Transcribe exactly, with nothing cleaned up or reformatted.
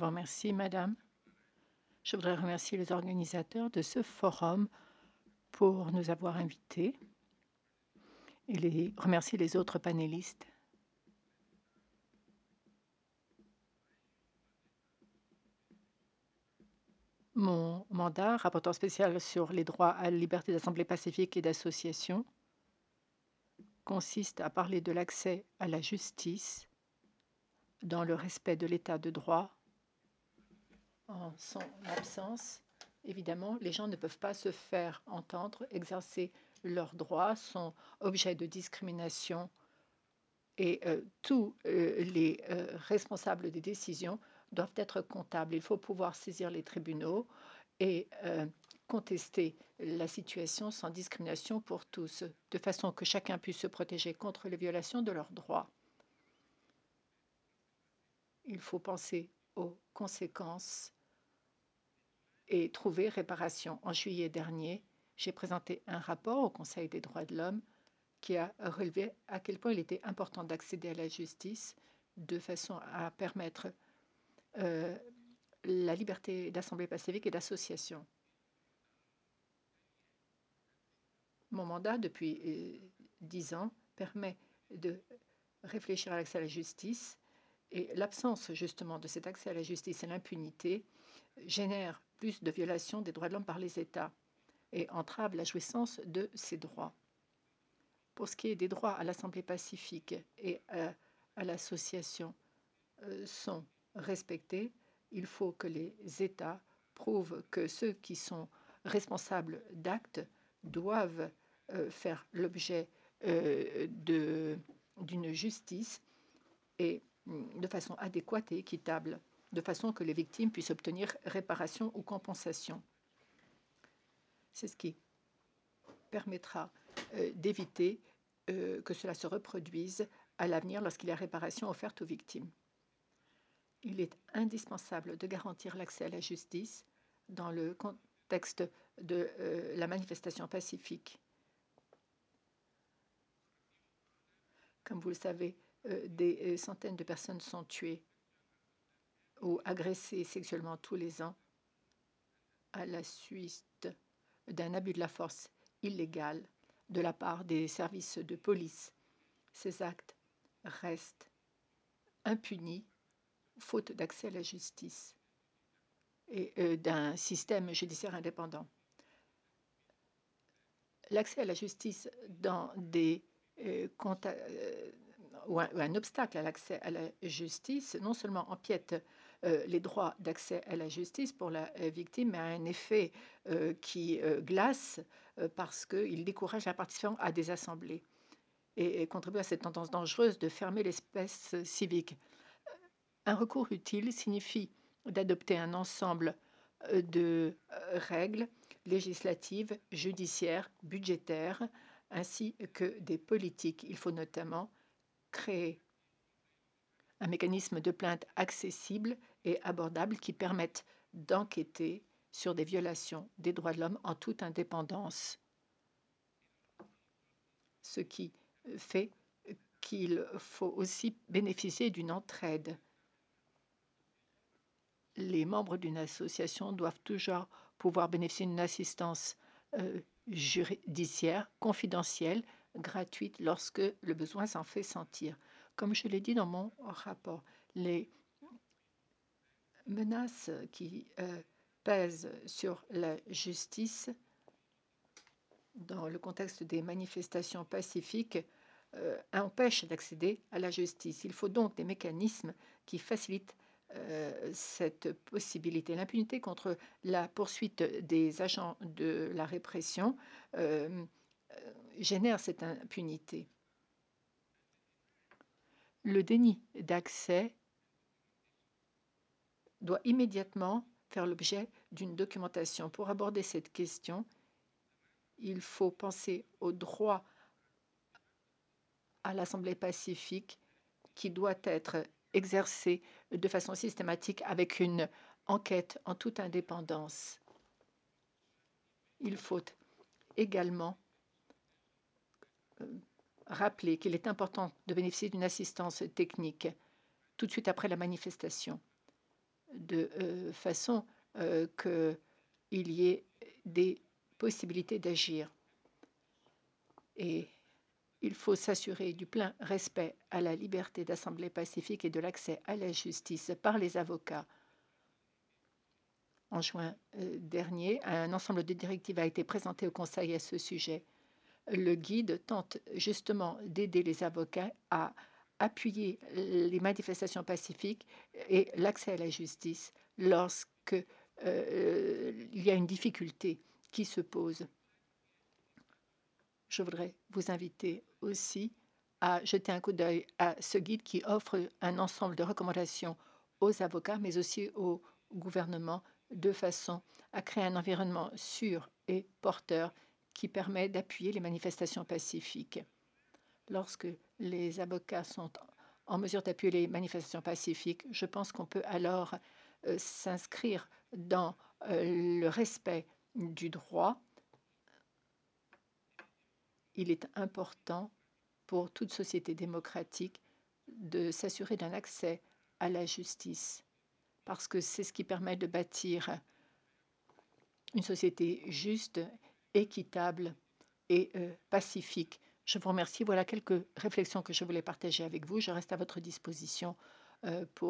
vous remercie, madame. Je voudrais remercier les organisateurs de ce forum pour nous avoir invités et les, remercier les autres panélistes. Mon mandat, rapporteur spécial sur les droits à la liberté d'assemblée pacifique et d'association, consiste à parler de l'accès à la justice dans le respect de l'état de droit. En son absence, évidemment, les gens ne peuvent pas se faire entendre, exercer leurs droits, sont objets de discrimination et euh, tous euh, les euh, responsables des décisions doivent être comptables. Il faut pouvoir saisir les tribunaux et euh, contester la situation sans discrimination pour tous, de façon que chacun puisse se protéger contre les violations de leurs droits. Il faut penser aux conséquences et trouver réparation. En juillet dernier, j'ai présenté un rapport au Conseil des droits de l'homme qui a relevé à quel point il était important d'accéder à la justice de façon à permettre euh, la liberté d'assemblée pacifique et d'association. Mon mandat, depuis euh, dix ans, permet de réfléchir à l'accès à la justice et l'absence justement de cet accès à la justice et l'impunité génère plus de violations des droits de l'homme par les États et entrave la jouissance de ces droits. Pour ce qui est des droits à l'Assemblée pacifique et à, à l'association euh, sont respectés, il faut que les États prouvent que ceux qui sont responsables d'actes doivent euh, faire l'objet euh, d'une justice et mm, de façon adéquate et équitable, de façon que les victimes puissent obtenir réparation ou compensation. C'est ce qui permettra euh, d'éviter euh, que cela se reproduise à l'avenir lorsqu'il y a réparation offerte aux victimes. Il est indispensable de garantir l'accès à la justice dans le contexte de euh, la manifestation pacifique. Comme vous le savez, euh, des euh, centaines de personnes sont tuées ou agressées sexuellement tous les ans à la suite d'un abus de la force illégal de la part des services de police. Ces actes restent impunis faute d'accès à la justice et euh, d'un système judiciaire indépendant. L'accès à la justice dans des euh, euh, ou, un, ou un obstacle à l'accès à la justice non seulement empiète euh, les droits d'accès à la justice pour la euh, victime, mais a un effet euh, qui euh, glace euh, parce qu'il décourage la participation à des assemblées et, et contribue à cette tendance dangereuse de fermer l'espace civique. Un recours utile signifie d'adopter un ensemble euh, de euh, règles législatives, judiciaires, budgétaires, ainsi que des politiques. Il faut notamment créer un mécanisme de plainte accessible et abordable qui permette d'enquêter sur des violations des droits de l'homme en toute indépendance, ce qui fait qu'il faut aussi bénéficier d'une entraide. Les membres d'une association doivent toujours pouvoir bénéficier d'une assistance euh, judiciaire confidentielle, gratuite, lorsque le besoin s'en fait sentir. Comme je l'ai dit dans mon rapport, les menaces qui euh, pèsent sur la justice dans le contexte des manifestations pacifiques euh, empêchent d'accéder à la justice. Il faut donc des mécanismes qui facilitent euh, cette possibilité. L'impunité contre la poursuite des agents de la répression euh, génère cette impunité. Le déni d'accès doit immédiatement faire l'objet d'une documentation. Pour aborder cette question, il faut penser au droit à l'Assemblée pacifique qui doit être exercé de façon systématique avec une enquête en toute indépendance. Il faut également euh, rappeler qu'il est important de bénéficier d'une assistance technique tout de suite après la manifestation. de euh, façon euh, qu'il y ait des possibilités d'agir. Et il faut s'assurer du plein respect à la liberté d'assemblée pacifique et de l'accès à la justice par les avocats. En juin euh, dernier, un ensemble de directives a été présenté au Conseil à ce sujet. Le guide tente justement d'aider les avocats à appuyer les manifestations pacifiques et l'accès à la justice lorsque euh, il y a une difficulté qui se pose. Je voudrais vous inviter aussi à jeter un coup d'œil à ce guide qui offre un ensemble de recommandations aux avocats, mais aussi au gouvernement, de façon à créer un environnement sûr et porteur qui permet d'appuyer les manifestations pacifiques. Lorsque les avocats sont en mesure d'appuyer les manifestations pacifiques, je pense qu'on peut alors euh, s'inscrire dans euh, le respect du droit. Il est important pour toute société démocratique de s'assurer d'un accès à la justice, parce que c'est ce qui permet de bâtir une société juste, équitable et euh, pacifique. Je vous remercie. Voilà quelques réflexions que je voulais partager avec vous. Je reste à votre disposition euh, pour